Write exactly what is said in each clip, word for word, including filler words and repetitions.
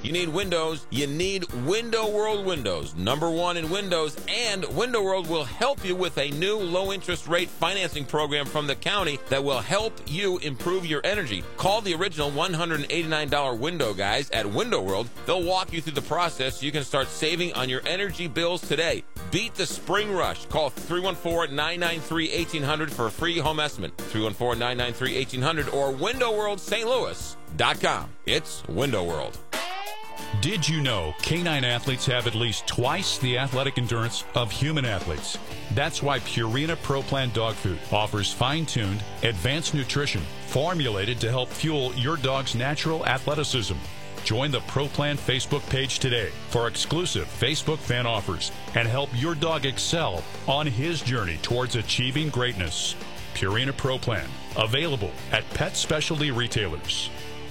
You need windows. You need Window World windows. Number one in windows. And Window World will help you with a new low-interest rate financing program from the county that will help you improve your energy. Call the original one hundred eighty-nine dollars window guys at Window World. They'll walk you through the process so you can start saving on your energy bills today. Beat the spring rush. Call three one four, nine nine three, one eight hundred for a free home estimate. three one four, nine nine three, one eight hundred or window world st louis dot com. It's Window World. Did you know canine athletes have at least twice the athletic endurance of human athletes? That's why Purina Pro Plan dog food offers fine-tuned, advanced nutrition formulated to help fuel your dog's natural athleticism. Join the Pro Plan Facebook page today for exclusive Facebook fan offers and help your dog excel on his journey towards achieving greatness. Purina Pro Plan, available at pet specialty retailers.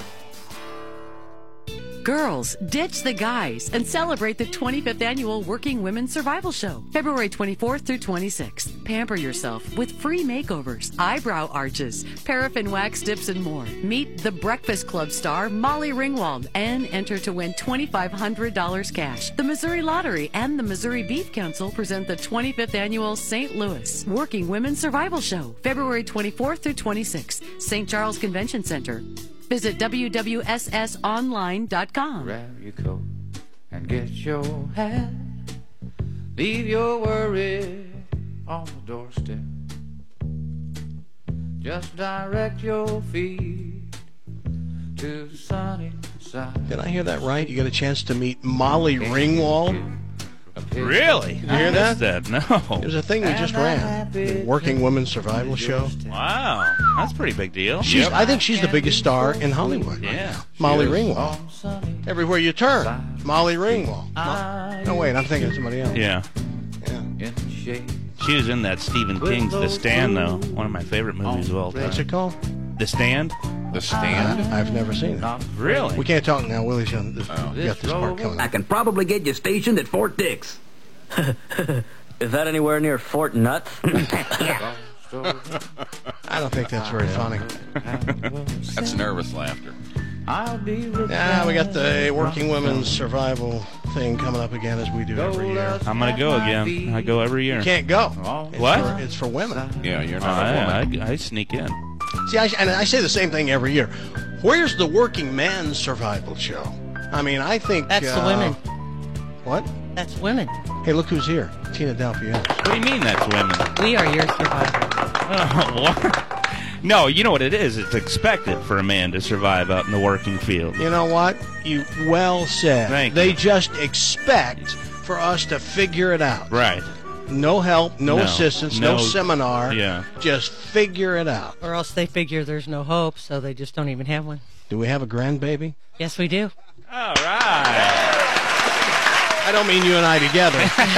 Girls, ditch the guys and celebrate the twenty-fifth Annual Working Women's Survival Show, February twenty-fourth through twenty-sixth. Pamper yourself with free makeovers, eyebrow arches, paraffin wax dips, and more. Meet the Breakfast Club star Molly Ringwald and enter to win two thousand five hundred dollars cash. The Missouri Lottery and the Missouri Beef Council present the twenty-fifth Annual Saint Louis Working Women's Survival Show, February twenty-fourth through twenty-sixth, Saint Charles Convention Center. Visit w w s s online dot com. Grab your coat and get your hat. Leave your worries on the doorstep. Just direct your feet to the sunny side. Did I hear that right? You got a chance to meet Molly Ringwald? Really? Did you hear that? that? No. It was a thing we just ran. The Working Women's Survival Show. Wow. That's a pretty big deal. She's, I think she's the biggest star in Hollywood. Yeah. Molly Ringwald. Everywhere you turn, Molly Ringwald. Mo- no, wait, I'm thinking of somebody else. Yeah. Yeah. She was in that Stephen King's The Stand, though. One of my favorite movies of all time. What's it called? The Stand? The Stand? I've never seen it. Really? We can't talk now. Willie's going to Oh. get this part coming I up. can probably get you stationed at Fort Dix. Is that anywhere near Fort Nuts? I don't think that's very funny. That's nervous laughter. Yeah, we got the Working Women's Survival thing coming up again as we do every year. I'm going to go again. I go every year. You can't go. It's What? For, it's for women. Yeah, you're Oh, not a I, woman. I, I sneak in. See, I, and I say the same thing every year. Where's the Working Man's Survival Show? I mean, I think... That's uh, the women. What? That's women. Hey, look who's here. Tina Dalpiatis. What do you mean that's women? We are your survivors. Oh, what? No, you know what it is. It's expected for a man to survive out in the working field. You know what? You well said. Thank they you. just expect for us to figure it out. Right. No help, no, No. assistance, no, No- seminar. Yeah. Just figure it out. Or else they figure there's no hope, so they just don't even have one. Do we have a grandbaby? Yes, we do. All right. I don't mean you and I together.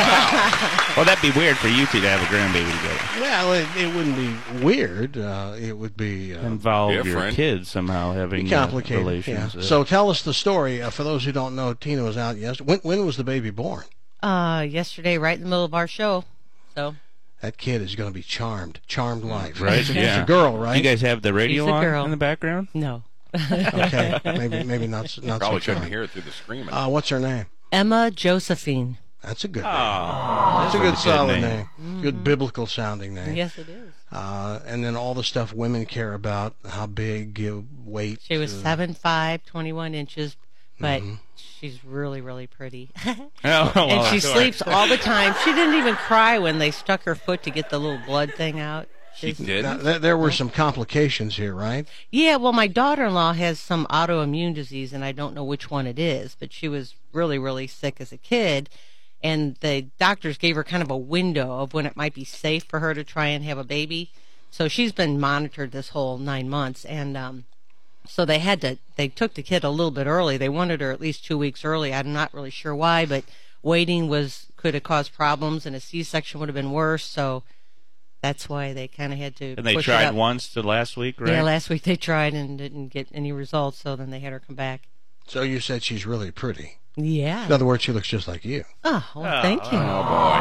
Well, that'd be weird for you two to have a grandbaby together. Well, it, it wouldn't be weird. Uh, it would be uh, Involve your different. kids somehow having be uh, complicated. relations. Yeah. uh, So tell us the story. Uh, for those who don't know, Tina was out yesterday. When, when was the baby born? Uh, yesterday, right in the middle of our show. So That kid is going to be charmed. Charmed life. Right, It's a, yeah. it's a girl, right? You guys have the radio She's a on girl. in the background? no, Okay. Maybe maybe not, so- not Probably so couldn't charmed. hear it through the screaming. Uh, what's her name? Emma Josephine. That's a good name. Oh, That's a good a good solid name. name. Good biblical sounding name. Yes, it is. Uh, and then all the stuff women care about, how big, uh, weight. She was uh, seven five, twenty-one inches, but Mm-hmm. she's really, really pretty. Oh, well, and she sorry. sleeps all the time. She didn't even cry when they stuck her foot to get the little blood thing out. She She's- did. Now, there, there were some complications here, right? Yeah, well, my daughter-in-law has some autoimmune disease, and I don't know which one it is, but she was really, really sick as a kid, and the doctors gave her kind of a window of when it might be safe for her to try and have a baby. So she's been monitored this whole nine months, and um, so they had to, they took the kid a little bit early. They wanted her at least two weeks early. I'm not really sure why, but waiting was could have caused problems, and a C-section would have been worse, so that's why they kind of had to And they push it tried up. once to last week, right? Yeah, last week they tried and didn't get any results, so then they had her come back. So you said she's really pretty. Yeah. In other words, she looks just like you. Oh, well, thank you. Oh, boy.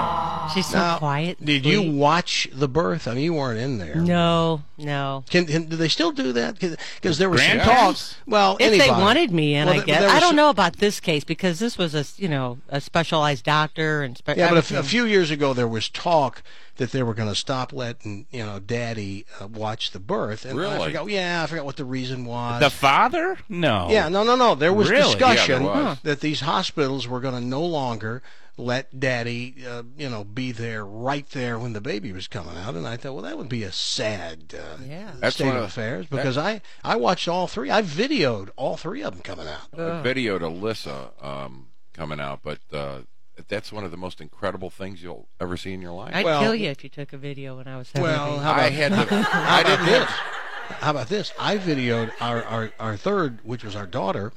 She's so Now, quiet. and Did you sweet. watch the birth? I mean, you weren't in there. No, no. Can, can do they still do that? Because there was some Grandparents? talk. Well, If anybody. they wanted me in, Well, I th- guess. there was I don't some- know about this case because this was a you know a specialized doctor and spe- Yeah, but a, f- a everything. few years ago there was talk that they were going to stop letting you know Daddy uh, watch the birth, and I Really? forgot. Yeah, I forgot what the reason was. The father? No. yeah, no, no, no. There was Really? discussion Yeah, there was. that these hospitals were going to no longer let Daddy, uh, you know, be there right there when the baby was coming out, and I thought, well, that would be a sad uh, Yeah. That's state one of of- affairs because I I watched all three. I videoed all three of them coming out. I videoed Alyssa um, coming out, but uh, that's one of the most incredible things you'll ever see in your life. I'd Well- kill you if you took a video when I was having a Well, baby. how I about- had to. How I about didn't this? have. How about this? I videoed our, our, our third, which was our daughter,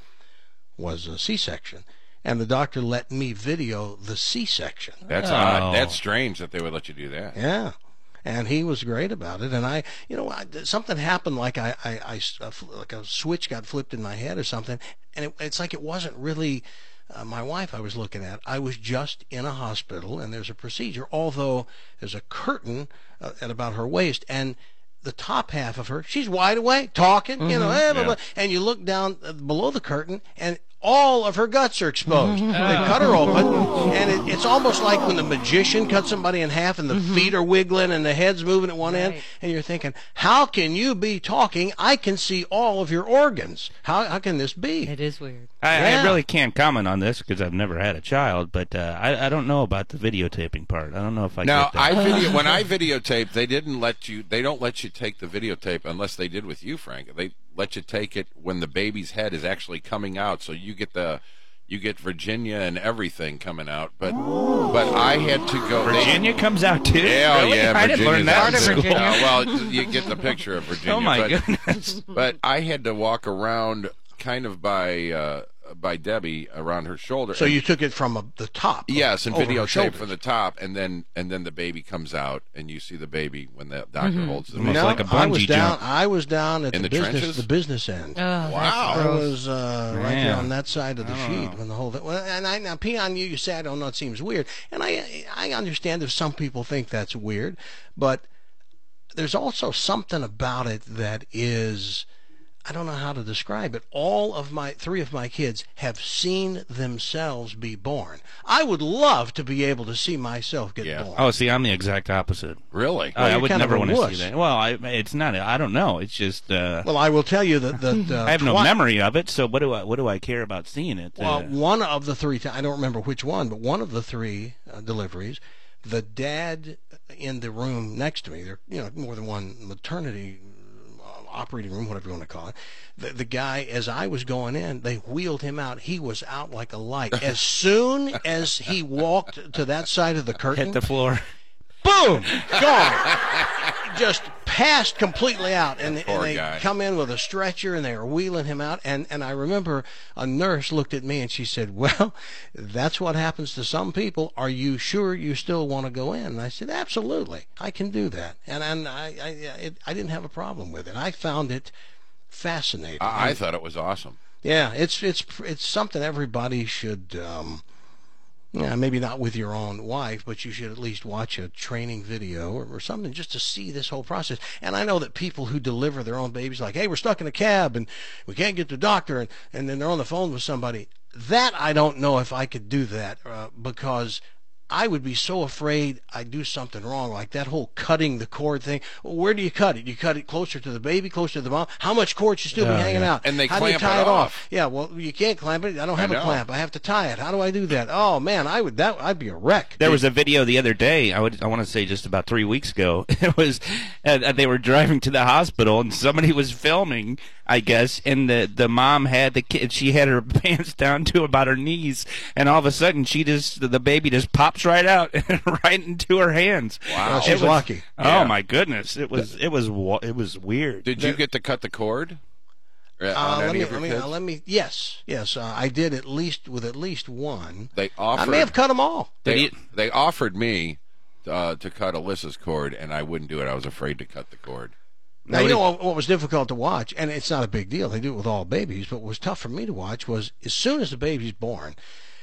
was a C-section, and the doctor let me video the C-section. That's Oh. odd. That's strange that they would let you do that. Yeah, and he was great about it. And I, you know, I, something happened, like I, I, I, uh, like a switch got flipped in my head or something, and it, it's like it wasn't really. Uh, my wife I was looking at, I was just in a hospital, and there's a procedure, although there's a curtain uh, at about her waist, and the top half of her, she's wide awake, talking, you know, eh, blah, blah, and you look down uh, below the curtain, and all of her guts are exposed. They cut her open, and it, it's almost like when the magician cuts somebody in half and the feet are wiggling and the head's moving at one end, Right. and you're thinking, how can you be talking? I can see all of your organs. How, how can this be? It is weird. I, Yeah. I really can't comment on this because I've never had a child, but uh, I, I don't know about the videotaping part. I don't know if I Now, get that. I video when I videotape, they didn't let you. They don't let you take the videotape unless they did with you, Frank. They let you take it when the baby's head is actually coming out, so you get the. You get Virginia and everything coming out, but but I had to go. they- Virginia comes out too? Yeah, oh, Really? yeah, I didn't learn Virginia's that out in there. school. Virginia. Uh, well, you get the picture of Virginia. Oh, my but, goodness. But I had to walk around kind of by uh, by Debbie around her shoulder. So and- you took it from a, the top. yes, and over her videotape shoulders. from the top, and then and then the baby comes out, and you see the baby when the doctor holds the baby. Almost No, like a I was bungee down. jump. I was down at In the, the business, trenches? the business end. Oh, Wow. that's I gross. was uh, right Man. there on that side of the sheet when the whole thing. Well, and I now pee on you. You say I don't know. It seems weird, and I I understand if some people think that's weird, but there's also something about it that is. I don't know how to describe it. All of my three of my kids have seen themselves be born. I would love to be able to see myself get Yeah. born. Oh, see, I'm the exact opposite. Really? I, I you're would kind of never a want to wuss. see that. Well, I, it's not. I don't know. It's just. Uh, Well, I will tell you that that uh, I have no twi- memory of it, so what do I? What do I care about seeing it? Well, Uh, one of the three, I don't remember which one, but one of the three uh, deliveries, the dad in the room next to me, there, you know, more than one maternity uh, operating room, whatever you want to call it. The, the guy, as I was going in, they wheeled him out. He was out like a light. As soon as he walked to that side of the curtain, hit the floor. boom, gone. Just passed completely out, and, and Poor they guy. come in with a stretcher, and they were wheeling him out. And, and I remember a nurse looked at me, and she said, "Well, that's what happens to some people. Are you sure you still want to go in?" And I said, "Absolutely, I can do that." And and I I, it, I didn't have a problem with it. I found it fascinating. I, I thought it was awesome. Yeah, it's it's it's something everybody should. Um, yeah, maybe not with your own wife, but you should at least watch a training video or, or something just to see this whole process. And I know that people who deliver their own babies, like, hey, we're stuck in a cab and we can't get to the doctor, and, and then they're on the phone with somebody. That I don't know if I could do that uh, because I would be so afraid I'd do something wrong, like that whole cutting the cord thing. Well, where do you cut it? You cut it closer to the baby, closer to the mom? How much cord should still be Oh, hanging yeah. out? And they How do you clamp tie it it off? off. Yeah, well, you can't clamp it. I don't have I a know. clamp. I have to tie it. How do I do that? Oh man, I would that I'd be a wreck. There was a video the other day. I would. I want to say just about three weeks ago. It was. Uh, they were driving to the hospital, and somebody was filming. I guess, and the the mom had the kid. She had her pants down to about her knees, and all of a sudden, she just the baby just pops right out, right into her hands. Wow. Well, It she's was- lucky. Oh my goodness! It was. It was. wa- It was weird. Did you get to cut the cord? Uh, Uh, on let any me, of your let me, kids? uh, let me. Yes, yes. Uh, I did at least with at least one. They I offered. may have cut them all. They, Did they offered me uh, to cut Alyssa's cord, and I wouldn't do it. I was afraid to cut the cord. Now, you know what, what was difficult to watch, and it's not a big deal. They do it with all babies, but what was tough for me to watch was as soon as the baby's born,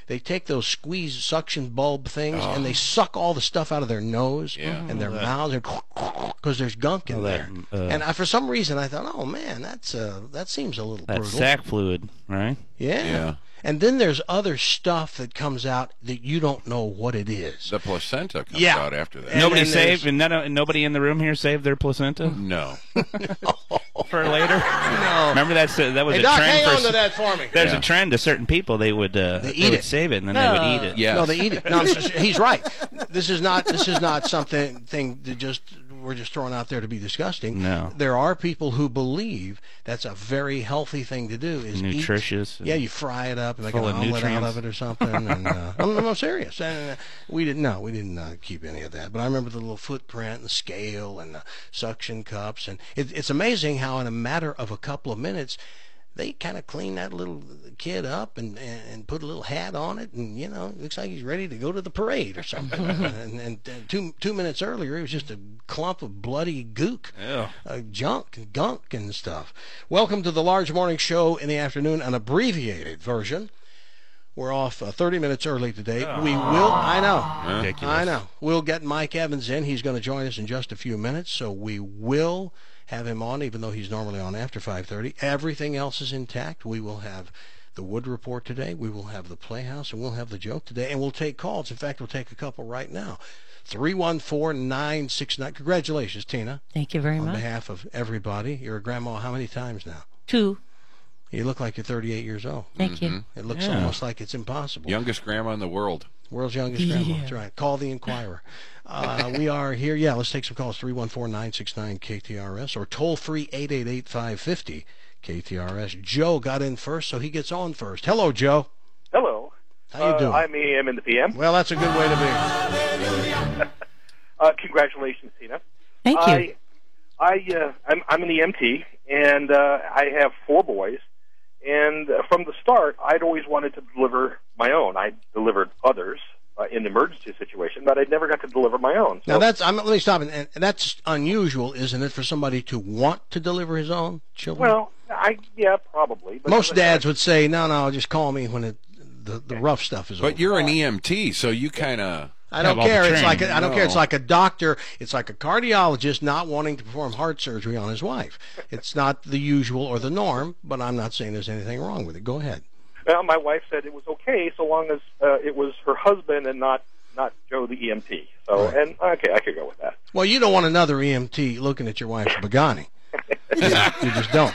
they take those squeeze suction bulb things and they suck all the stuff out of their nose Yeah. and their mouths because there's gunk in Oh, that, there. uh, and I, for some reason, I thought, oh man, that's uh, that seems a little That brutal. sac fluid, right? Yeah. Yeah. And then there's other stuff that comes out that you don't know what it is. The placenta comes Yeah. out after that. And Nobody then there's- saved, and none, of- nobody in the room here saved their placenta No. for later. No. Remember that's a, that was Hey, a Doc, trend hang for on s- to that for me. There's Yeah. a trend to certain people. They would uh, They they, eat would it. save it and then they would eat it. Yes. No, they eat it. No, he's right. This is not. This is not something thing that just we're just throwing out there to be disgusting. No. There are people who believe that's a very healthy thing to do. Is eat- Nutritious and yeah, you fry it up and make full an of omelet out nutrients. of it or something. And uh, I'm, I'm serious. And, uh, we didn't. No, we didn't uh, keep any of that. But I remember the little footprint and the scale and the suction cups. And it, it's amazing how in a matter of a couple of minutes, they kind of clean that little kid up and, and, and put a little hat on it, and you know, it looks like he's ready to go to the parade or something. and, and, and two two minutes earlier, he was just a clump of bloody gook, Ew. uh, junk and gunk and stuff. Welcome to the Large Morning Show in the afternoon, an abbreviated version. We're off uh, thirty minutes early today. We will. I know. Ridiculous. I know. We'll get Mike Evans in. He's going to join us in just a few minutes, so we will have him on, even though he's normally on after five thirty. Everything else is intact. We will have the Wood Report today. We will have the Playhouse, and we'll have the joke today, and we'll take calls. In fact, we'll take a couple right now. three one four, nine six nine. Congratulations, Tina. Thank you very On much. behalf of everybody. You're a grandma how many times now? Two. You look like you're thirty-eight years old. Thank you. It looks Yeah. almost like it's impossible. Youngest grandma in the world. World's youngest grandma. That's right. Call the Inquirer. Uh, we are here. Yeah, let's take some calls. three one four, nine six nine, K T R S or toll free eight eight eight, five five zero, K T R S. Joe got in first, so he gets on first. Hello, Joe. Hello. How you uh, doing? I'm E M in the P M. Well, that's a good way to be. Uh, congratulations, Tina. Thank you. I, I, uh, I'm, I'm an E M T, and uh, I have four boys. And uh, from the start, I'd always wanted to deliver my own. I delivered others uh, in an emergency situation, but I never got to deliver my own. So, Now, that's, I'm, let me stop. And, and that's unusual, isn't it, for somebody to want to deliver his own children? well, I yeah, probably. But Most dads would say, no, no, just call me when it, the, the rough stuff is over. But you're an E M T, so you kind of... I don't Have all the care. It's training. like a, I don't care. It's No. like a doctor. It's like a cardiologist not wanting to perform heart surgery on his wife. It's not the usual or the norm, but I'm not saying there's anything wrong with it. Go ahead. Well, my wife said it was okay so long as uh, it was her husband and not not Joe the E M T. So, Right. and okay, I could go with that. Well, you don't want another E M T looking at your wife's Pagani. you, you just don't.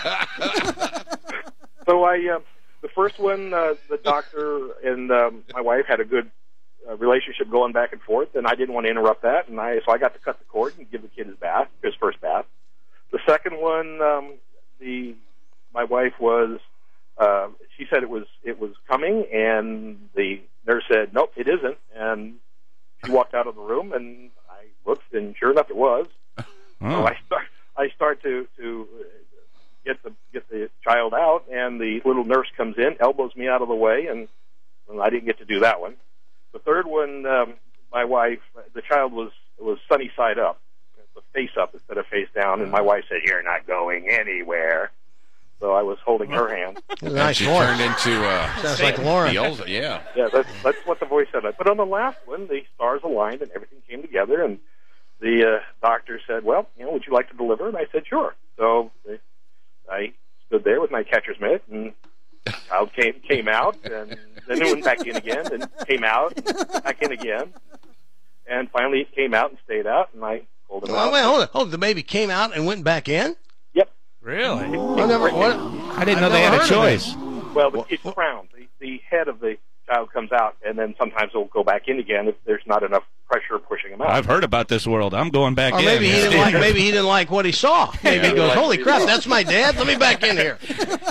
So I, uh, the first one, uh, the doctor and um, my wife had a good uh, relationship going back and forth, and I didn't want to interrupt that, and I so I got to cut the cord and give the kid his bath, his first bath. The second one, um, the my wife was, uh, she said it was it was coming, and the nurse said, nope, it isn't, and she walked out of the room, and I looked, and sure enough, it was. Oh. So I start I start to to get the get the child out, and the little nurse comes in, elbows me out of the way, and, and I didn't get to do that one. The third one, um, my wife, the child was was sunny side up, the face up instead of face down, and my wife said, "You're not going anywhere." So I was holding her hand. It's a nice she voice. turned into... Uh, Sounds like Lauren. Beelze- yeah. Yeah, that's that's what the voice said. But on the last one, the stars aligned and everything came together, and the uh, doctor said, "Well, you know, would you like to deliver?" And I said, "Sure." So they, I stood there with my catcher's mitt, and the child came came out, and then it went back in again, and came out, and back in again, and finally it came out and stayed out, and I pulled him Well, out. wait, hold on. Hold on. The baby came out and went back in? Yep. Really? I never, what? I didn't know I've they had never a heard of choice. Well, the kid's crowned. The, the head of the child comes out, and then sometimes it'll go back in again if there's not enough pressure pushing him out. I've heard about this world. I'm going back Or in. maybe he didn't like. Maybe he didn't like what he saw. Maybe he Yeah. goes, "Holy crap, that's my dad. Let me back in here."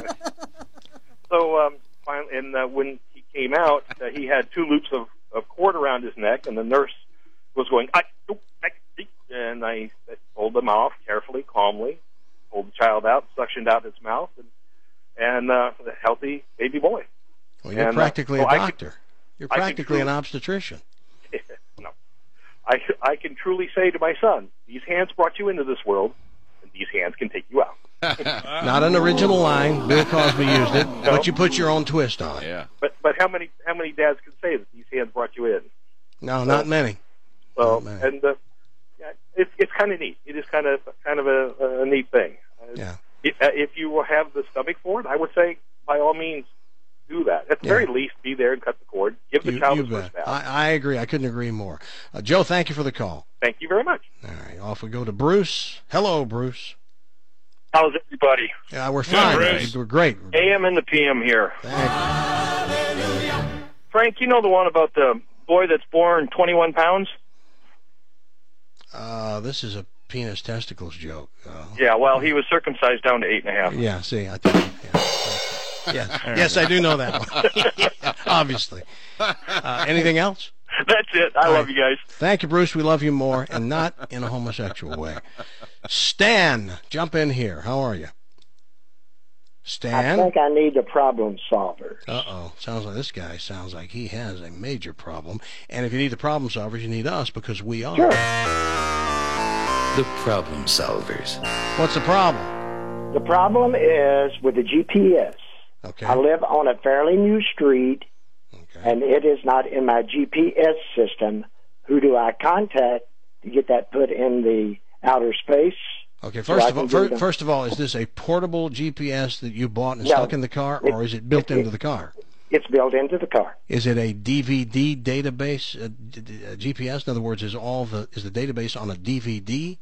So um, finally, and uh, when he came out, uh, he had two loops of, of cord around his neck, and the nurse was going, I, oh, I, and I pulled him off carefully, calmly, pulled the child out, suctioned out his mouth, and, and uh, a healthy baby boy. Well, you're And, uh, practically so a I could- doctor. You're I could practically an truly- obstetrician. No. I, I can truly say to my son, these hands brought you into this world, and these hands can take you out. Not an original line. Bill Cosby used it, but you put your own twist on it. Yeah. But but how many how many dads can say that these hands brought you in? No, not many. Well, not many. and uh, yeah, it's it's kind of neat. It is kind of kind of a, a neat thing. Yeah. If, uh, if you have the stomach for it, I would say by all means do that. At the Yeah. very least, be there and cut the cord. Give the You, child you the first bet. bath. I, I agree. I couldn't agree more. Uh, Joe, thank you for the call. Thank you very much. All right, off we go to Bruce. Hello, Bruce. How's everybody? Yeah, we're fine. Bruce. We're great. A M and the P M here. Thank Frank, you know the one about the boy that's born twenty-one pounds? you. Uh, this is a penis testicles joke. Uh, Yeah, well, he was circumcised down to eight and a half. yeah, see, I think. Yeah. Yes, yes, I do know that one. Obviously. Uh, anything else? That's it. I All love right. you guys. Thank you, Bruce. We love you more, and not in a homosexual way. Stan, jump in here. How are you? Stan? I think I need a problem solver. Uh-oh. Sounds like this guy sounds like he has a major problem. And if you need the problem solvers, you need us because we are. Sure. The problem solvers. What's the problem? The problem is with the G P S. Okay. I live on a fairly new street, and it is not in my G P S system. Who do I contact to get that put in the outer space? Okay, so first I of all, can do fir- the- first of all, is this a portable G P S that you bought and No. stuck in the car, or is it built it- into the car? It's built into the car. Is it a D V D database, a, d- d- a G P S? In other words, is all the is the database on a D V D?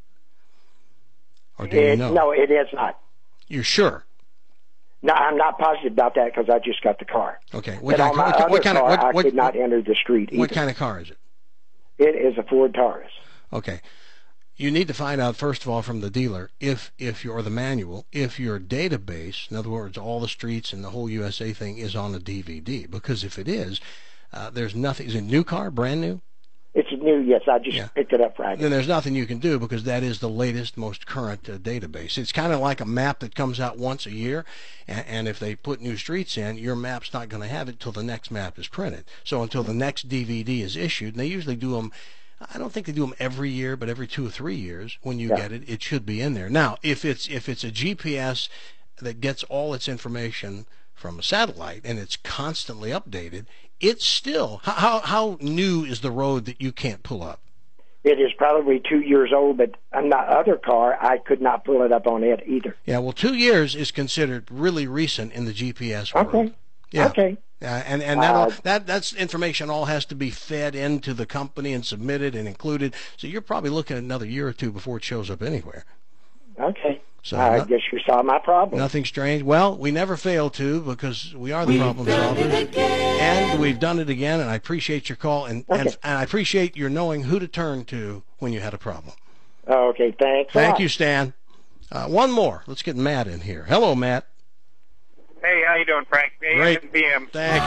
Or do you It- know? No, it is not. You're sure? No, I'm not positive about that because I just got the car. Okay. And What on kind, my of, what, other what kind of car, what, I what, could not enter the street what either. kind of car is it? It is a Ford Taurus. Okay. You need to find out first of all from the dealer if if your or the manual if your database, in other words, all the streets and the whole U S A thing is on a D V D. Because if it is, uh, there's nothing. Is it a new car, brand new? It's new, yes. I just Yeah. picked it up Friday. Then there's nothing you can do because that is the latest, most current uh, database. It's kind of like a map that comes out once a year, and, and if they put new streets in, your map's not going to have it till the next map is printed. So until the next D V D is issued, and they usually do them. I don't think they do them every year, but every two or three years when you Yeah. get it, it should be in there. Now, if it's if it's a G P S that gets all its information from a satellite and it's constantly updated, it's still how how, how new is the road that you can't pull up? It is probably two years old, but on my other car, I could not pull it up on it either. Yeah, well, two years is considered really recent in the G P S world. Okay. Yeah. Okay. Uh, and and that, all, Uh, that that's information all has to be fed into the company and submitted and included. So you're probably looking at another year or two before it shows up anywhere. Okay. So I no- guess you saw my problem. Nothing strange. Well, we never fail to because we are the problem solvers, and we've done it again. And I appreciate your call, and, and Okay. and I appreciate your knowing who to turn to when you had a problem. Okay, thanks. a Thank lot. you, Stan. Uh, one more. Let's get Matt in here. Hello, Matt. Hey, how you doing, Frank? A M Great. and P M. Thank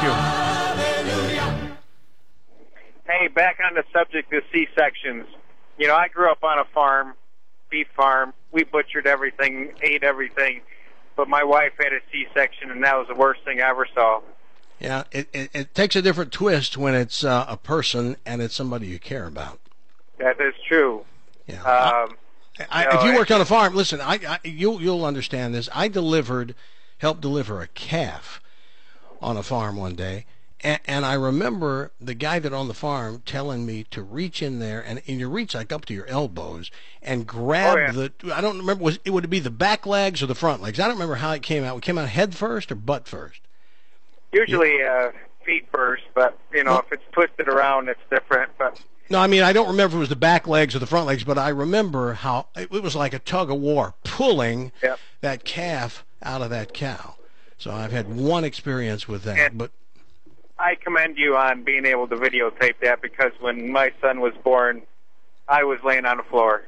you. Hey, back on the subject of C-sections. You know, I grew up on a farm, beef farm. We butchered everything, ate everything. But my wife had a C-section, and that was the worst thing I ever saw. Yeah, it, it, it takes a different twist when it's uh, a person and it's somebody you care about. That is true. Yeah. Um, I, you know, if you it- worked on a farm, listen, I, I you'll you'll understand this. I delivered, helped deliver a calf on a farm one day, and, and I remember the guy that owned the farm telling me to reach in there, and, and you reach like up to your elbows and grab Oh, yeah. the. I don't remember was it would it be the back legs or the front legs? I don't remember how it came out. It came out head first or butt first. Usually uh, feet first, but, you know, if it's twisted around, it's different. But No, I mean, I don't remember if it was the back legs or the front legs, but I remember how it was like a tug of war pulling Yep. that calf out of that cow. So I've had one experience with that, And- but I commend you on being able to videotape that, because when my son was born, I was laying on the floor.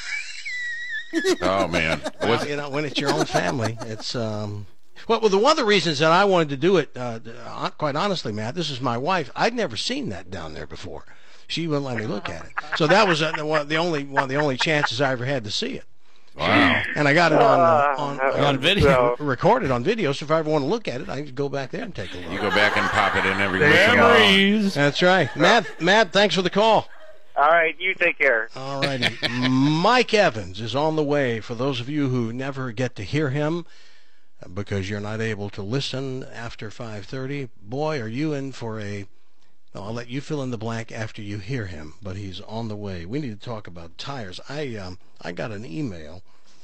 Oh man. well, you know, when it's your own family, it's um. Well, well, the one of the reasons that I wanted to do it, uh, uh, quite honestly, Matt, this is my wife. I'd never seen that down there before. She wouldn't let me look at it, so that was uh, the, one, the only one of the only chances I ever had to see it. Wow. And I got it on uh, on, Uh, On video. recorded on video. So if I ever want to look at it, I can go back there and take a look. You go back and pop it in every once in a while. Memories. That's right, Matt. Matt, thanks for the call. All right, you take care. All righty. Mike Evans is on the way. For those of you who never get to hear him, because you're not able to listen after five thirty, boy, are you in for a... I'll let you fill in the blank after you hear him, but he's on the way. We need to talk about tires. I um, I got an email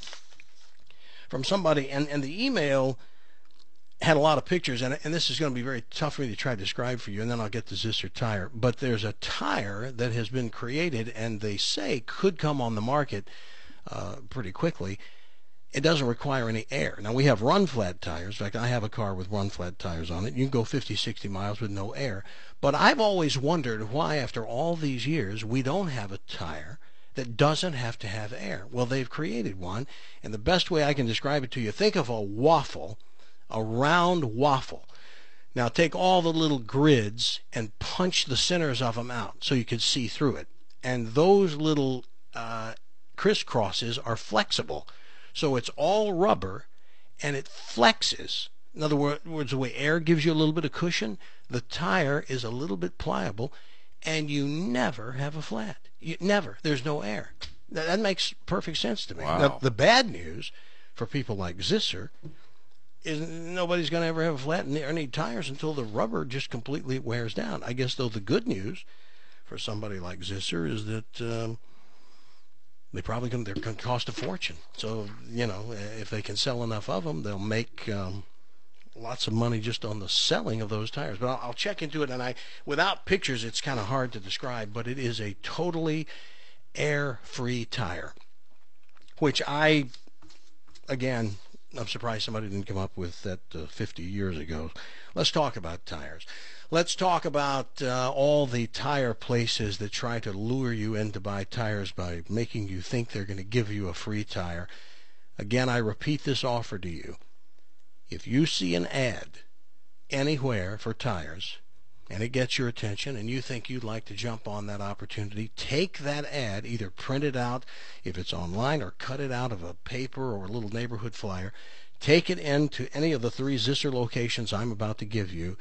from somebody, and, and the email had a lot of pictures, and, and this is going to be very tough for me to try to describe for you, and then I'll get the Zisser tire. But there's a tire that has been created, and they say could come on the market uh, pretty quickly. It doesn't require any air. Now, we have run-flat tires. In fact, I have a car with run-flat tires on it. You can go fifty, sixty miles with no air. But I've always wondered why, after all these years, we don't have a tire that doesn't have to have air. Well, they've created one, and the best way I can describe it to you, think of a waffle, a round waffle. Now take all the little grids and punch the centers of them out so you can see through it. And those little uh, crisscrosses are flexible. So it's all rubber, and it flexes. In other words, the way air gives you a little bit of cushion, the tire is a little bit pliable, and you never have a flat. You, never. There's no air. That, that makes perfect sense to me. Wow. Now, the bad news for people like Zisser is nobody's going to ever have a flat or need tires until the rubber just completely wears down. I guess, though, the good news for somebody like Zisser is that um, they probably can, they're going to cost a fortune. So, you know, if they can sell enough of them, they'll make um, lots of money just on the selling of those tires. But I'll, I'll check into it, and I, without pictures, it's kind of hard to describe, but it is a totally air-free tire, which I, again, I'm surprised somebody didn't come up with that uh, fifty years ago. Let's talk about tires. Let's talk about uh, all the tire places that try to lure you in to buy tires by making you think they're going to give you a free tire. Again, I repeat this offer to you. If you see an ad anywhere for tires and it gets your attention and you think you'd like to jump on that opportunity, take that ad, either print it out if it's online or cut it out of a paper or a little neighborhood flyer, take it into any of the three Zisser locations I'm about to give you,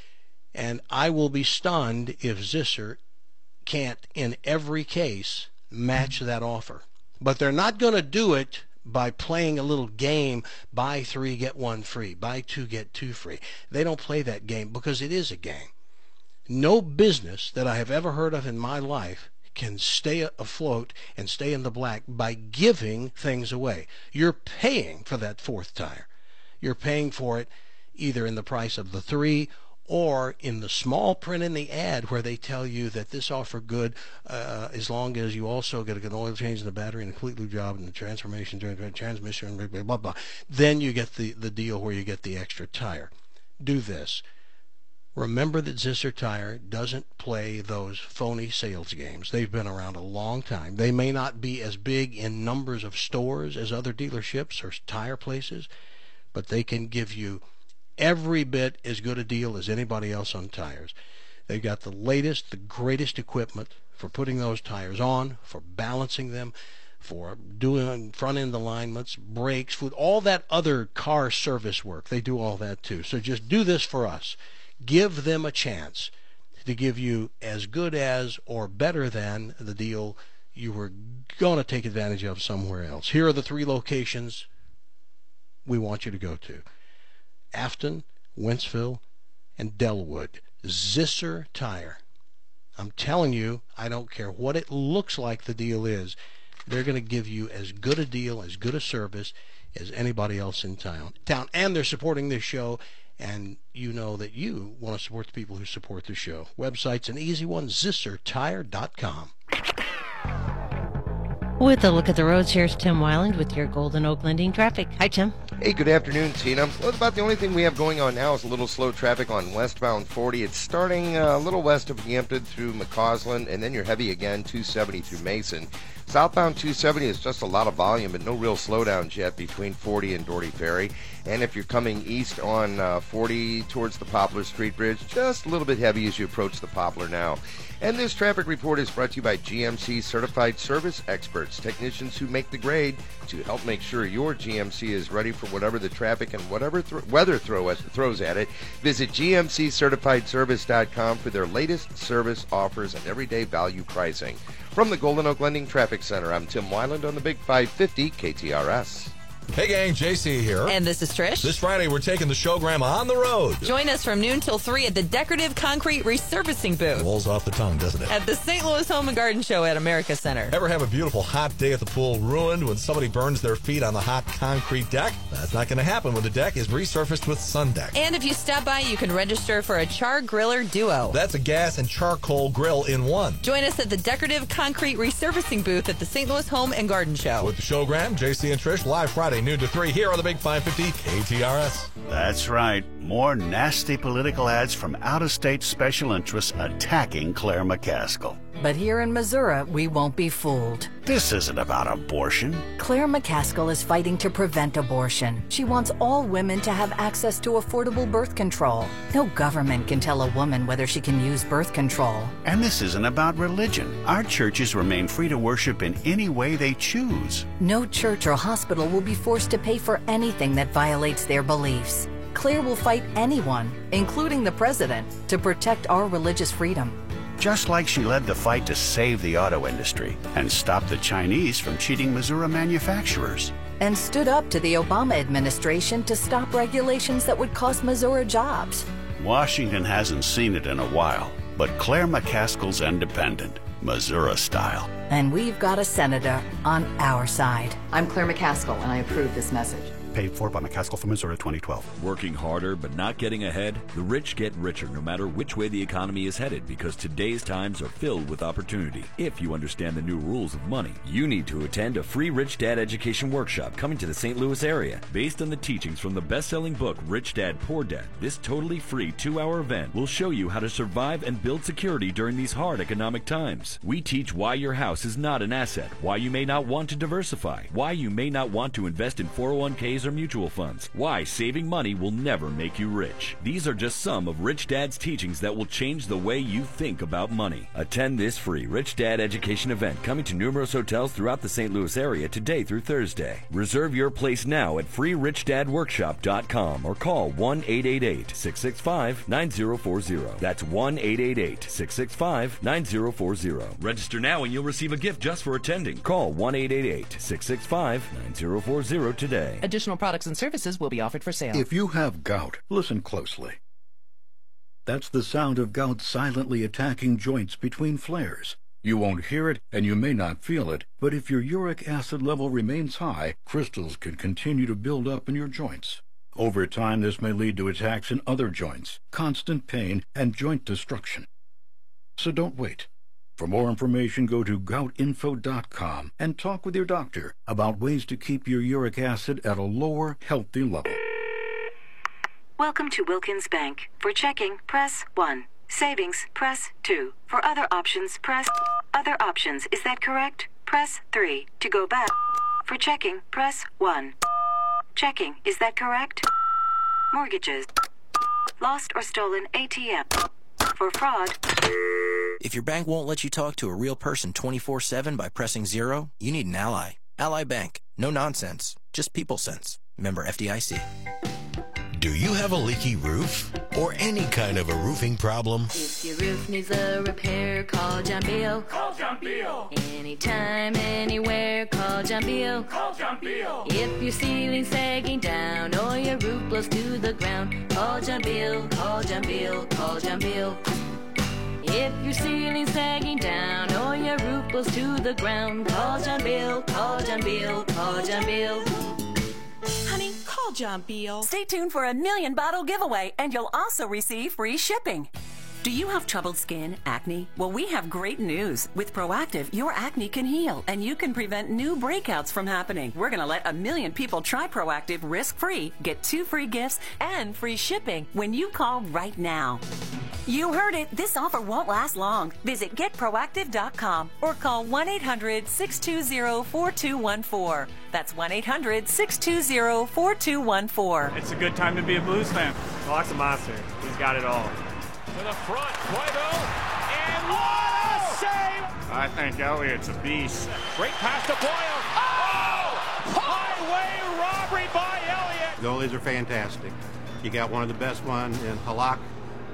and I will be stunned if Zisser can't, in every case, match that offer. But they're not going to do it by playing a little game, buy three, get one free, buy two, get two free. They don't play that game because it is a game. No business that I have ever heard of in my life can stay afloat and stay in the black by giving things away. You're paying for that fourth tire. You're paying for it either in the price of the three or in the small print in the ad where they tell you that this offer good uh, as long as you also get an oil change in the battery and a complete lube job and the transformation, transmission, blah, blah, blah. Then you get the, the deal where you get the extra tire. Do this. Remember that Zisser Tire doesn't play those phony sales games. They've been around a long time. They may not be as big in numbers of stores as other dealerships or tire places, but they can give you every bit as good a deal as anybody else on tires. They've got the latest, the greatest equipment for putting those tires on, for balancing them, for doing front-end alignments, brakes, food, all that other car service work. They do all that too. So just do this for us. Give them a chance to give you as good as or better than the deal you were going to take advantage of somewhere else. Here are the three locations we want you to go to. Afton, Wentzville, and Delwood. Zisser Tire. I'm telling you, I don't care what it looks like the deal is, they're going to give you as good a deal, as good a service as anybody else in town. town. And they're supporting this show, and you know that you want to support the people who support the show. Website's an easy one, zisser tire dot com. With a look at the roads, here's Tim Weiland with your Golden Oak Lending traffic. Hi, Tim. Hey, good afternoon, Tina. Well, about the only thing we have going on now is a little slow traffic on westbound forty. It's starting uh, a little west of Hampton through McCausland, and then you're heavy again, two seventy through Mason. Southbound two seventy is just a lot of volume, but no real slowdowns yet between forty and Doherty Ferry. And if you're coming east on uh, forty towards the Poplar Street Bridge, just a little bit heavy as you approach the Poplar now. And this traffic report is brought to you by G M C Certified Service Experts, technicians who make the grade to help make sure your G M C is ready for whatever the traffic and whatever th- weather throw at, throws at it. Visit G M C certified service dot com for their latest service offers and everyday value pricing. From the Golden Oak Lending Traffic Center, I'm Tim Weiland on the Big five fifty K T R S. Hey gang, J C here. And this is Trish. This Friday we're taking the showgram on the road. Join us from noon till three at the Decorative Concrete Resurfacing booth. Rolls off the tongue, doesn't it? At the Saint Louis Home and Garden Show at America Center. Ever have a beautiful hot day at the pool ruined when somebody burns their feet on the hot concrete deck? That's not going to happen when the deck is resurfaced with SunDeck. And if you stop by, you can register for a Char Griller Duo. That's a gas and charcoal grill in one. Join us at the Decorative Concrete Resurfacing booth at the Saint Louis Home and Garden Show. With the showgram, J C and Trish, live Friday, noon to three here on the Big five fifty K T R S. That's right. More nasty political ads from out-of-state special interests attacking Claire McCaskill. But here in Missouri, we won't be fooled. This isn't about abortion. Claire McCaskill is fighting to prevent abortion. She wants all women to have access to affordable birth control. No government can tell a woman whether she can use birth control. And this isn't about religion. Our churches remain free to worship in any way they choose. No church or hospital will be forced to pay for anything that violates their beliefs. Claire will fight anyone, including the president, to protect our religious freedom. Just like she led the fight to save the auto industry and stop the Chinese from cheating Missouri manufacturers. And stood up to the Obama administration to stop regulations that would cost Missouri jobs. Washington hasn't seen it in a while, but Claire McCaskill's independent, Missouri style. And we've got a senator on our side. I'm Claire McCaskill, and I approve this message. Paid for by McCaskill from Missouri, twenty twelve. Working harder but not getting ahead? The rich get richer no matter which way the economy is headed, because today's times are filled with opportunity. If you understand the new rules of money, you need to attend a free Rich Dad education workshop coming to the Saint Louis area. Based on the teachings from the best-selling book Rich Dad, Poor Dad, this totally free two-hour event will show you how to survive and build security during these hard economic times. We teach why your house is not an asset, why you may not want to diversify, why you may not want to invest in four oh one k's or mutual funds, why saving money will never make you rich. These are just some of Rich Dad's teachings that will change the way you think about money. Attend this free Rich Dad education event coming to numerous hotels throughout the Saint Louis area today through Thursday. Reserve your place now at free rich dad workshop dot com or call one eight eight eight, six six five, nine zero four zero. That's one eight eight eight, six six five, nine zero four zero. Register now and you'll receive a gift just for attending. Call one eight eight eight, six six five, nine zero four zero today. Additional products and services will be offered for sale. If you have gout, listen closely. That's the sound of gout silently attacking joints between flares. You won't hear it, and you may not feel it, but if your uric acid level remains high, crystals can continue to build up in your joints. Over time, this may lead to attacks in other joints, constant pain, and joint destruction. So don't wait. For more information, go to gout info dot com and talk with your doctor about ways to keep your uric acid at a lower, healthy level. Welcome to Wilkins Bank. For checking, press one. Savings, press two. For other options, press other options. Is that correct? Press three. To go back. For checking, press one. Checking, is that correct? Mortgages. Lost or stolen A T M. For fraud. If your bank won't let you talk to a real person twenty-four seven by pressing zero, you need an Ally. Ally Bank. No nonsense. Just people sense. Member F D I C. Do you have a leaky roof? Or any kind of a roofing problem? If your roof needs a repair, call John Beal. Call John Beal. Anytime, anywhere, call John Beal. Call John Beal. If your ceiling's sagging down or your roof blows to the ground, call John Beal, call John Beal, call John Beal. If your ceiling's sagging down or your roof blows to the ground, call John Beal, call John Beal, call John Beal. Honey, call John Beal. Stay tuned for a million bottle giveaway, and you'll also receive free shipping. Do you have troubled skin, acne? Well, we have great news. With Proactive, your acne can heal, and you can prevent new breakouts from happening. We're going to let a million people try Proactive risk-free, get two free gifts, and free shipping when you call right now. You heard it. This offer won't last long. Visit get proactive dot com or call one eight hundred, six two zero, four two one four. That's one eight hundred, six two zero, four two one four. It's a good time to be a Blues fan. Locke's a monster. He's got it all. To the front, Fuego, and what a save! I think Elliott's a beast. Great pass to Boyle. Oh! Highway robbery by Elliott. Goalies are fantastic. You got one of the best ones in Halak,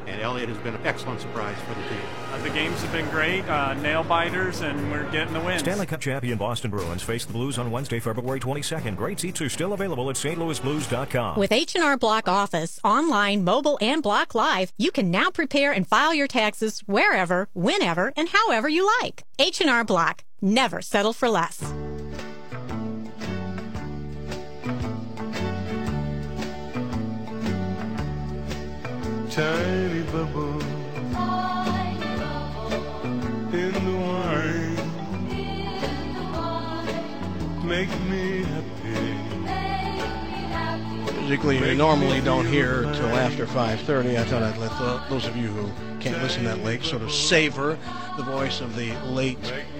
and Elliott has been an excellent surprise for the team. Uh, the games have been great, uh, nail biters, and we're getting the wins. Stanley Cup champion Boston Bruins face the Blues on Wednesday, February twenty-second. Great seats are still available at Saint Louis Blues dot com. With H and R Block Office, online, mobile, and Block Live, you can now prepare and file your taxes wherever, whenever, and however you like. H and R Block. Never settle for less. Tiny bubble in the wine, make me happy. Musically, you normally don't hear till after five thirty. I thought I'd let the, those of you who can't listen that late sort of savor the voice of the late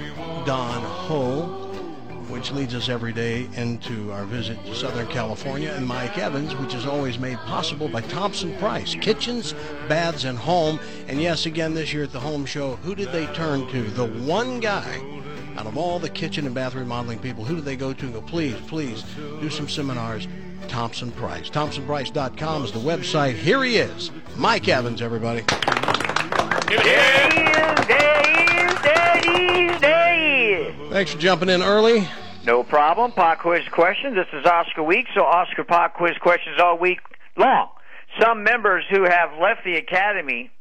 Don Ho, which leads us every day into our visit to Southern California, and Mike Evans, which is always made possible by Thompson Price, kitchens, baths, and home. And yes, again this year at the home show, who did they turn to? The one guy out of all the kitchen and bath remodeling people, who did they go to and go, please, please, do some seminars? Thompson Price. Thompson Price dot com is the website. Here he is, Mike Evans, everybody. There he is, there he is, there he is, there he is. Thanks for jumping in early. No problem. Pop quiz question. This is Oscar week, so Oscar pop quiz questions all week long. Some members who have left the academy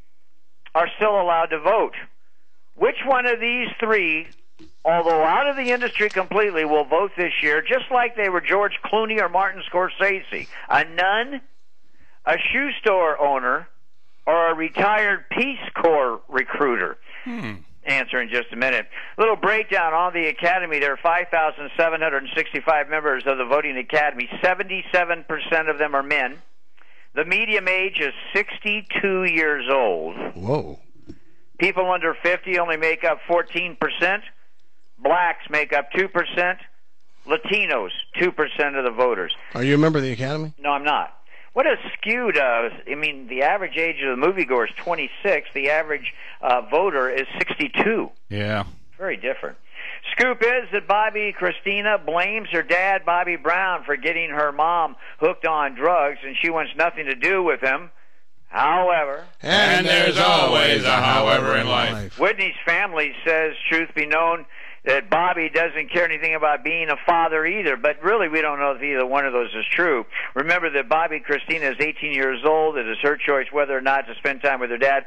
are still allowed to vote. Which one of these three, although out of the industry completely, will vote this year, just like they were George Clooney or Martin Scorsese? A nun, a shoe store owner, or a retired Peace Corps recruiter? Hmm. Answer in just a minute. Little breakdown on the Academy. There are five thousand seven hundred sixty-five members of the Voting Academy. seventy-seven percent of them are men. The median age is sixty-two years old. Whoa. People under fifty only make up fourteen percent. Blacks make up two percent. Latinos, two percent of the voters. Are you a member of the Academy? No, I'm not. What a skewed, uh, I mean, the average age of the moviegoer is twenty-six. The average uh, voter is sixty-two. Yeah. Very different. Scoop is that Bobby Christina blames her dad, Bobby Brown, for getting her mom hooked on drugs, and she wants nothing to do with him. However... And there's always a however in life. Whitney's family says, truth be known, that Bobby doesn't care anything about being a father either, but really we don't know if either one of those is true. Remember that Bobby Christina is eighteen years old. It is her choice whether or not to spend time with her dad.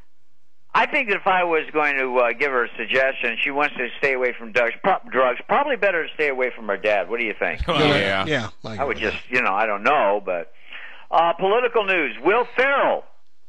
I think that if I was going to uh, give her a suggestion, she wants to stay away from drugs, pro- drugs, probably better to stay away from her dad. What do you think? Oh, yeah. Yeah. I would just, you know, I don't know, but... Uh, political news. Will Ferrell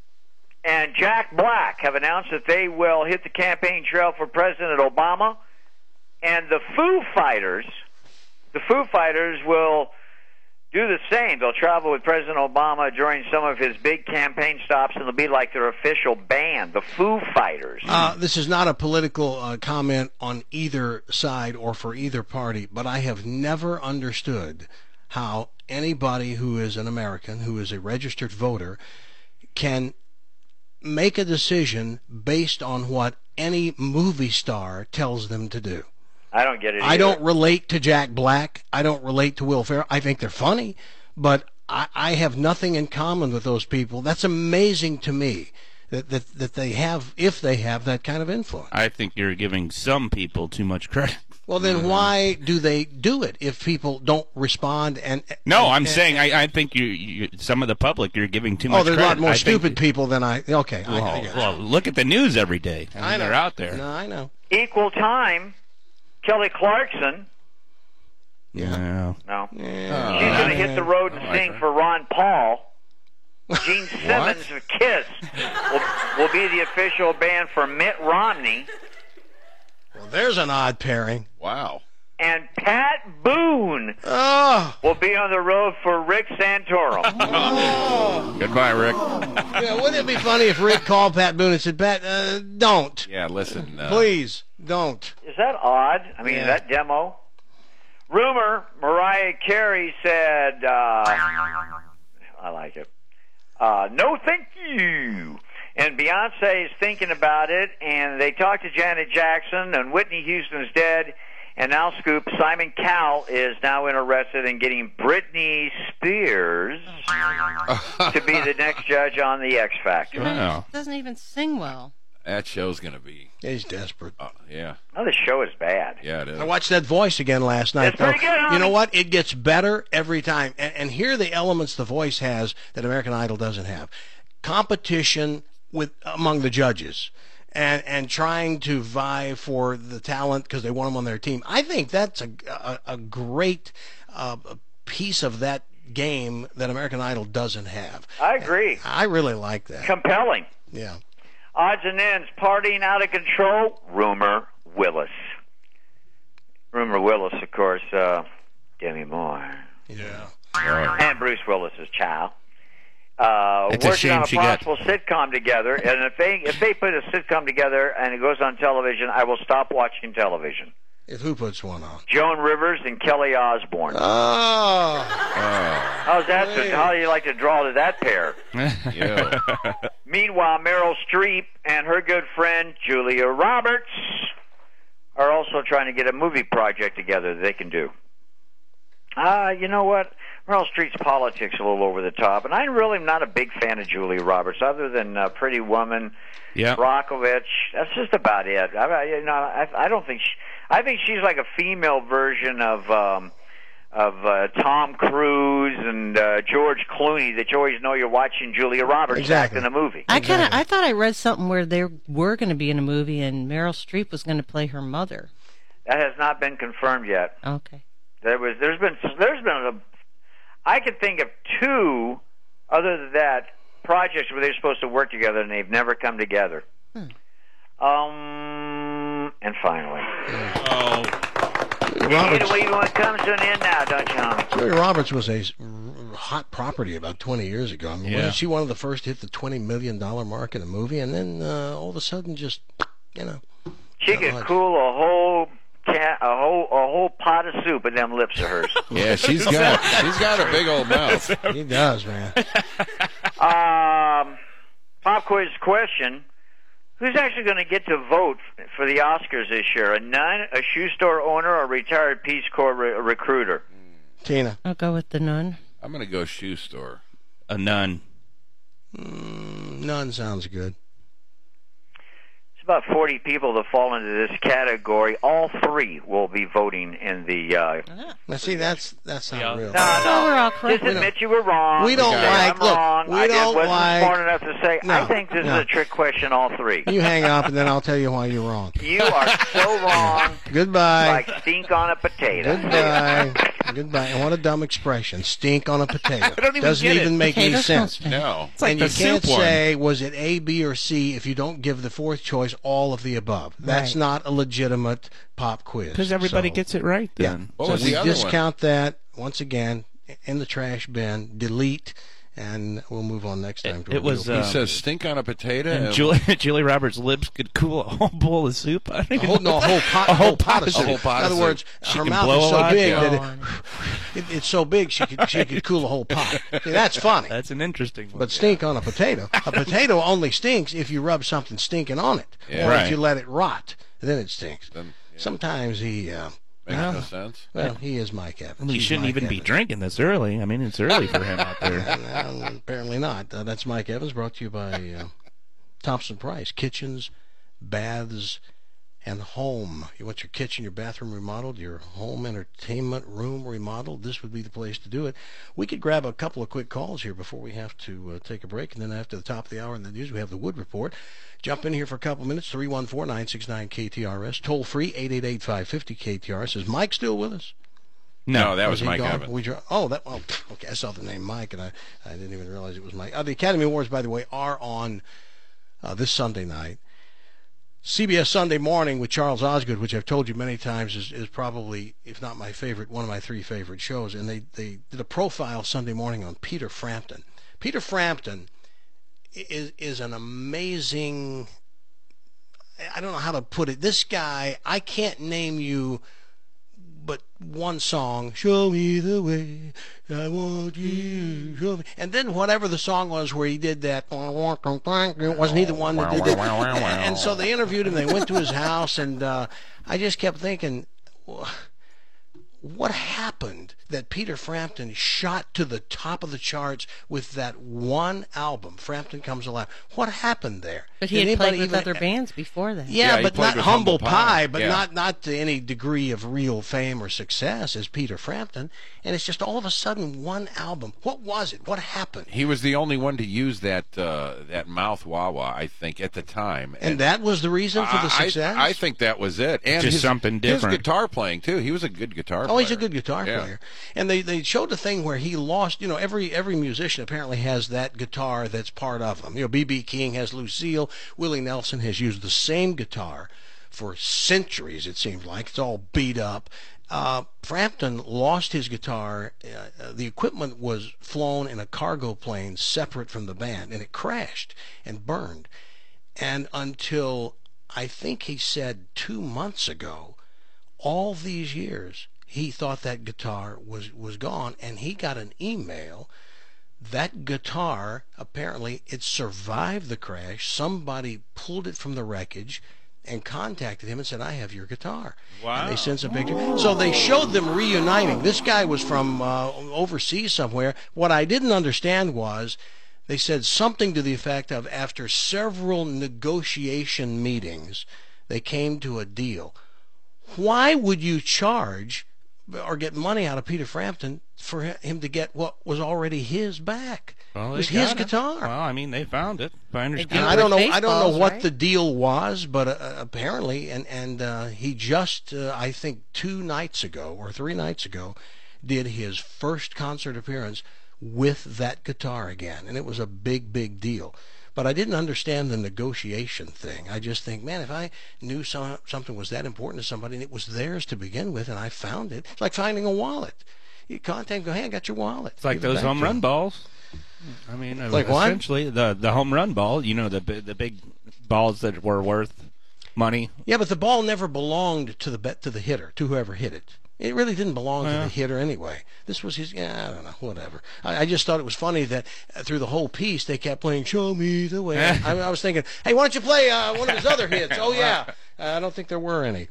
and Jack Black have announced that they will hit the campaign trail for President Obama. And the Foo Fighters, the Foo Fighters will do the same. They'll travel with President Obama during some of his big campaign stops, and they'll be like their official band, the Foo Fighters. Uh, this is not a political uh, comment on either side or for either party, but I have never understood how anybody who is an American, who is a registered voter, can make a decision based on what any movie star tells them to do. I don't get it either. I don't relate to Jack Black. I don't relate to Will Ferrell. I think they're funny, but I, I have nothing in common with those people. That's amazing to me that, that, that they have, if they have that kind of influence. I think you're giving some people too much credit. Well, then why do they do it if people don't respond? And No, and, I'm and, saying I, I think you, you, some of the public, you're giving too oh, much there's credit. a lot more I stupid think, people than I... Okay, well, I, I get well, look at the news every day. I, mean, I know. They're out there. No, I know. Equal time, Kelly Clarkson. Yeah. No. Yeah. She's going to hit the road and I sing like for Ron Paul. Gene Simmons of KISS will, will be the official band for Mitt Romney. Well, there's an odd pairing. Wow. And Pat Boone oh. will be on the road for Rick Santorum. Oh. Goodbye, Rick. Yeah, wouldn't it be funny if Rick called Pat Boone and said, Pat, uh, don't. Yeah, listen. Uh, Please, don't. Is that odd? I mean, yeah. that demo? Rumor, Mariah Carey said, uh, I like it, uh, no thank you. And Beyonce is thinking about it, and they talked to Janet Jackson, and Whitney Houston's dead, And now, Scoop, Simon Cowell is now interested in getting Britney Spears to be the next judge on the X Factor. Wow. Doesn't even sing well. That show's going to be... He's desperate. Uh, yeah. Oh, the show is bad. Yeah, it is. I watched that Voice again last night. It's pretty good, You know what? It gets better every time. And, and here are the elements the Voice has that American Idol doesn't have. Competition with among the judges. And and trying to vie for the talent because they want them on their team. I think that's a, a, a great uh, piece of that game that American Idol doesn't have. I agree. And I really like that. Compelling. Yeah. Odds and ends, partying out of control, Rumor Willis. Rumor Willis, of course, uh, Demi Moore. Yeah. And Bruce Willis's child. Uh, It's a working shame on a she got- possible sitcom together, and if they if they put a sitcom together and it goes on television, I will stop watching television. If who puts one on? Joan Rivers and Kelly Osbourne. Oh. How's that? Hey. How do you like to draw to that pair? Yeah. Meanwhile, Meryl Streep and her good friend Julia Roberts are also trying to get a movie project together that they can do. Uh, you know what? Meryl Streep's politics a little over the top, and I really am not a big fan of Julia Roberts, other than uh, Pretty Woman, Yeah. Brockovich. That's just about it. I, I- you know, I, I don't think she, I think she's like a female version of um, of uh, Tom Cruise and uh, George Clooney. That you always know you're watching Julia Roberts Exactly. act in a movie. I kind of I thought I read something where they were going to be in a movie and Meryl Streep was going to play her mother. That has not been confirmed yet. Okay. There was, there's been, there's been a. I could think of two, other than that, projects where they're supposed to work together and they've never come together. Hmm. Um, and finally, Oh. you hate it when it comes to an end now, don't you, homie? Julia Roberts was a s- r- hot property about twenty years ago. I mean, Yeah. wasn't she one of the first to hit the twenty million dollars mark in a movie? And then uh, all of a sudden, just, you know. She not could much. cool a whole cat, a whole a whole pot of soup in them lips of hers. Yeah, she's got she's got a big old mouth. He does, man. Um, pop quiz question: who's actually going to get to vote for the Oscars this year? A nun, a shoe store owner, or a retired Peace Corps re- recruiter? Tina. I'll go with the nun. I'm gonna go shoe store. A nun. Mm, none sounds good. It's about forty people that fall into this category. All three will be voting in the. Uh, Now, see, that's that's not real. no, no. we're all Just correct. admit you were wrong. We don't Say, like- I'm look, wrong. we I don't just wasn't like- smart enough to say. No, I think this no. is a trick question. All three. You hang up, and then I'll tell you why you're wrong. You are so wrong. Goodbye. Like stink on a potato. Goodbye. Goodbye. And what a dumb expression. Stink on a potato. I don't even Doesn't get it. even make any Potatoes sense. don't stink. No. It's like and the you can't soup one. say, was it A, B, or C if you don't give the fourth choice all of the above. That's Right. not a legitimate pop quiz. Because everybody So, gets it right Yeah. then. What so was we the other one? discount that, once again, in the trash bin, delete, and we'll move on next time. to It a was, real uh, He says stink on a potato. And and- Julie, Julie Roberts' lips could cool a whole bowl of soup. I don't A even whole, know. no, a whole pot, A whole pot of of soup. soup. A whole pot In of other words, She her can mouth blow is a so lot, big yeah. that it, it, it's so big she could she could cool a whole pot. See, that's funny. That's an interesting one. But stink on a potato. A potato only stinks if you rub something stinking on it, Yeah. or Right. if you let it rot. Then it stinks. Then, yeah. Sometimes he, uh, Makes well, no sense. well, he is Mike Evans. Well, he He's shouldn't Mike even be Evans. drinking this early. I mean, it's early for him out there. Well, apparently not. Uh, that's Mike Evans, brought to you by uh, Thompson Price Kitchens, Baths, and Home. You want your kitchen, your bathroom remodeled, your home entertainment room remodeled, this would be the place to do it. We could grab a couple of quick calls here before we have to uh, take a break, and then after the top of the hour in the news, we have the Wood Report. Jump in here for a couple of minutes, three one four, nine six nine, K T R S, toll free, eight eight eight, five five zero, K T R S. Is Mike still with us? No, that was he Mike gone? Evans. We dro- oh, that. Oh, okay. I saw the name Mike, and I, I didn't even realize it was Mike. Uh, the Academy Awards, by the way, are on uh, this Sunday night. C B S Sunday Morning with Charles Osgood, which I've told you many times is, is probably, if not my favorite, one of my three favorite shows. And they, they did a profile Sunday morning on Peter Frampton. Peter Frampton is is an amazing. I don't know how to put it. This guy, I can't name you but one song, Show Me the Way, I Want You, show me. And then whatever the song was where he did that, wasn't he the one that did that? And so they interviewed him, they went to his house, and uh, I just kept thinking, what happened that Peter Frampton shot to the top of the charts with that one album, Frampton Comes Alive? What happened there? But he Did had played anybody with even- other bands before that. Yeah, Yeah, but he played not with Humble Humble Pie, Pie, but yeah. not not to any degree of real fame or success as Peter Frampton. And it's just all of a sudden one album. What was it? What happened? He was the only one to use that uh, that mouth wah-wah, I think, at the time. And that was the reason for the I- success? I, I think that was it. And Just his, something different. His guitar playing, too. He was a good guitar player. Oh, he's a good guitar Yeah. player. And they, they showed a thing where he lost, you know, every every musician apparently has that guitar that's part of them. You know, B B King has Lucille. Willie Nelson has used the same guitar for centuries, it seems like. It's all beat up. Uh, Frampton lost his guitar. Uh, the equipment was flown in a cargo plane separate from the band, and it crashed and burned. And until, I think he said two months ago, all these years, he thought that guitar was, was gone, and he got an email. That guitar, apparently, it survived the crash. Somebody pulled it from the wreckage and contacted him and said, I have your guitar. Wow. And they sent some pictures. So they showed them reuniting. This guy was from uh, overseas somewhere. What I didn't understand was they said something to the effect of after several negotiation meetings, they came to a deal. Why would you charge or get money out of Peter Frampton for him to get what was already his back? Well, It was they his got it. guitar. Well, I mean, they found it. If I understand. And I don't know. I don't know Baseballs, what right? the deal was, but uh, apparently, and and uh, he just, uh, I think, two nights ago or three nights ago, did his first concert appearance with that guitar again, and it was a big, big deal. But I didn't understand the negotiation thing. I just think, man, if I knew some, something was that important to somebody and it was theirs to begin with, and I found it, it's like finding a wallet. You contact and go, hey, I got your wallet. It's like Give it those back home to run them. balls. I mean, uh, Like what? essentially the the home run ball. You know, the bi- the big balls that were worth money. Yeah, but the ball never belonged to the bet to the hitter, to whoever hit it. It really didn't belong to Yeah. the hitter anyway. This was his. Yeah, I don't know, whatever. I, I just thought it was funny that uh, through the whole piece they kept playing "Show Me the Way." I, I was thinking, hey, why don't you play uh, one of his other hits? Oh yeah, uh, I don't think there were any.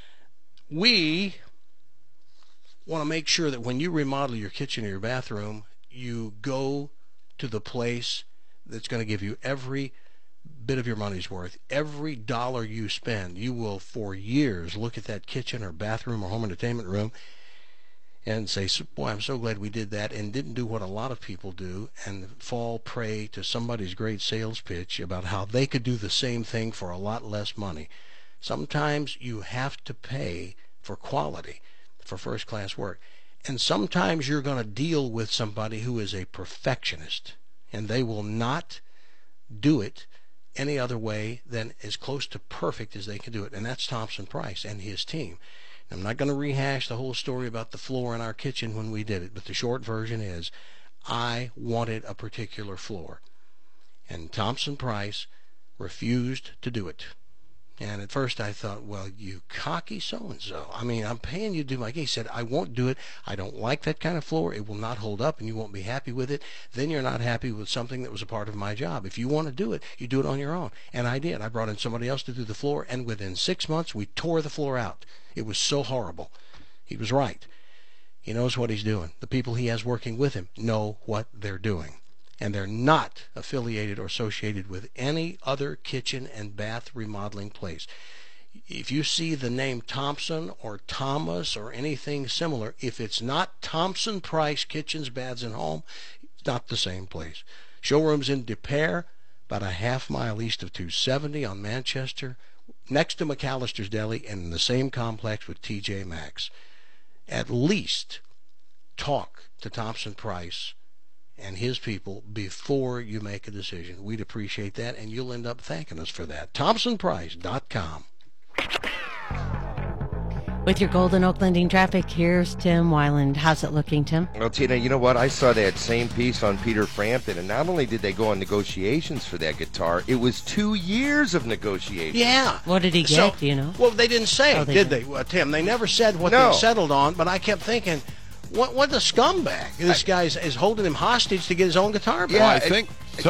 We want to make sure that when you remodel your kitchen or your bathroom, you go to the place that's going to give you every bit of your money's worth. Every dollar you spend, you will for years look at that kitchen or bathroom or home entertainment room and say, boy, I'm so glad we did that, and didn't do what a lot of people do and fall prey to somebody's great sales pitch about how they could do the same thing for a lot less money. Sometimes you have to pay for quality, for first-class work. And sometimes you're going to deal with somebody who is a perfectionist, and they will not do it any other way than as close to perfect as they can do it. And that's Thompson Price and his team. I'm not going to rehash the whole story about the floor in our kitchen when we did it, but the short version is I wanted a particular floor, and Thompson Price refused to do it. And at first I thought, well, you cocky so-and-so. I mean, I'm paying you to do my game. He said, I won't do it. I don't like that kind of floor. It will not hold up, and you won't be happy with it. Then you're not happy with something that was a part of my job. If you want to do it, you do it on your own. And I did. I brought in somebody else to do the floor, and within six months, we tore the floor out. It was so horrible. He was right. He knows what he's doing. The people he has working with him know what they're doing. And they're not affiliated or associated with any other kitchen and bath remodeling place. If you see the name Thompson or Thomas or anything similar, if it's not Thompson Price Kitchens, Baths, and Home, it's not the same place. Showrooms in De Pere, about a half mile east of two seventy on Manchester, next to McAllister's Deli, and in the same complex with T J Maxx. At least talk to Thompson Price and his people before you make a decision. We'd appreciate that, and you'll end up thanking us for that. Thompson Price dot com. With your Golden Oak Lending traffic, here's Tim Weiland. How's it looking, Tim? Well, Tina, you know what? I saw that same piece on Peter Frampton, and not only did they go on negotiations for that guitar, it was two years of negotiations. Yeah. What did he get, So- do you know? Well, they didn't say, Oh, they did didn't. they, uh, Tim? They never said what No. they settled on, but I kept thinking, what what a scumbag. This guy is, is holding him hostage to get his own guitar back. Yeah, Well, I it- think it some. just- Go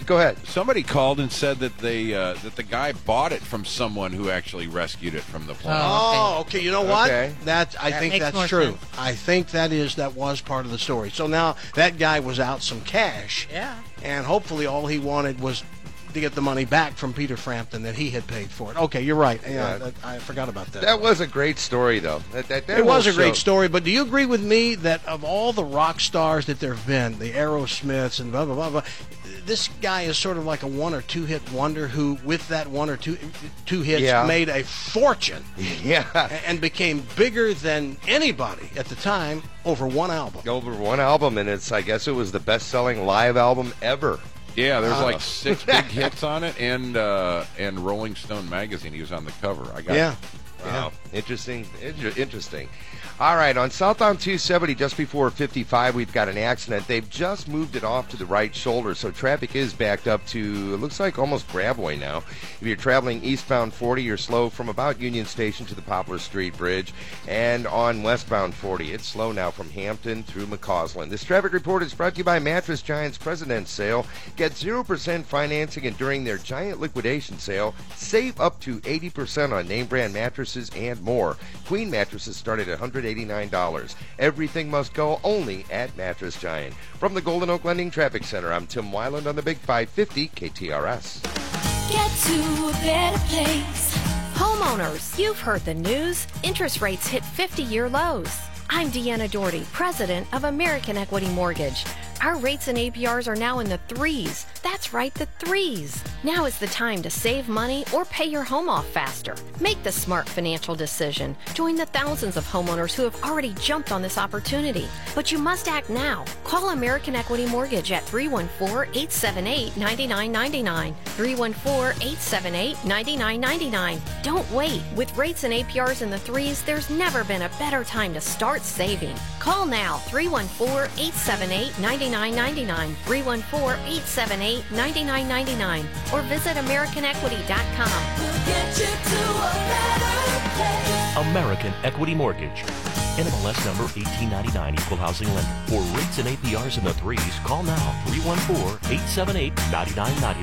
Go ahead. Somebody called and said that they uh, that the guy bought it from someone who actually rescued it from the plane. Oh, okay. You know what? Okay. That I That think makes that's more true. sense. I think that is that was part of the story. So now that guy was out some cash. Yeah. And hopefully all he wanted was to get the money back from Peter Frampton that he had paid for it. Okay, you're right. Yeah, Yeah. that, I forgot about that. That was a great story, though. That, that, that It was whole a great show- story, but do you agree with me that of all the rock stars that there have been, the Aerosmiths and blah, blah, blah, blah, this guy is sort of like a one or two hit wonder who, with that one or two two hits, Yeah. made a fortune. Yeah. And became bigger than anybody at the time over one album. Over one album, and it's I guess it was the best-selling live album ever. Yeah, there's Oh. like six big hits on it, and uh, and Rolling Stone magazine. He was on the cover. I got Yeah. Wow. Interesting. Inter- interesting. All right, on southbound two seventy, just before fifty-five, we've got an accident. They've just moved it off to the right shoulder, so traffic is backed up to, it looks like almost Grabway now. If you're traveling eastbound forty, you're slow from about Union Station to the Poplar Street Bridge. And on westbound forty, it's slow now from Hampton through McCausland. This traffic report is brought to you by Mattress Giant's President's Sale. Get zero percent financing, and during their giant liquidation sale, save up to eighty percent on name brand mattresses and more. Queen mattresses start at one hundred eighty-nine dollars. Everything must go only at Mattress Giant. From the Golden Oak Lending Traffic Center, I'm Tim Weiland on the Big five fifty K T R S. Get to a better place. Homeowners, you've heard the news. Interest rates hit fifty-year lows. I'm Deanna Doherty, president of American Equity Mortgage. Our rates and A P Rs are now in the threes. That's right, the threes. Now is the time to save money or pay your home off faster. Make the smart financial decision. Join the thousands of homeowners who have already jumped on this opportunity. But you must act now. Call American Equity Mortgage at three one four, eight seven eight, nine nine nine nine. three one four, eight seven eight, nine nine nine nine. Don't wait. With rates and A P Rs in the threes, there's never been a better time to start saving. Call now, three one four, eight seven eight, nine nine nine nine. three one four, eight seven eight, nine nine nine nine. Or visit American Equity dot com. We'll get you to a better place. American Equity Mortgage. N M L S number eighteen ninety-nine, Equal Housing Lender. For rates and A P Rs in the threes, call now, three one four, eight seven eight, nine nine nine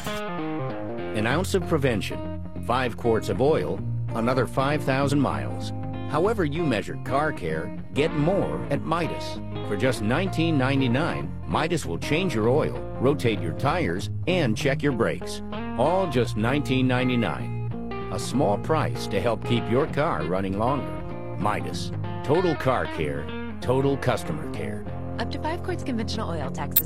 nine. An ounce of prevention, five quarts of oil, another five thousand miles. However you measure car care, get more at Midas. For just nineteen ninety-nine, Midas will change your oil, rotate your tires, and check your brakes. All just nineteen ninety-nine. A small price to help keep your car running longer. Midas. Total car care, total customer care. Up to five quarts conventional oil, taxes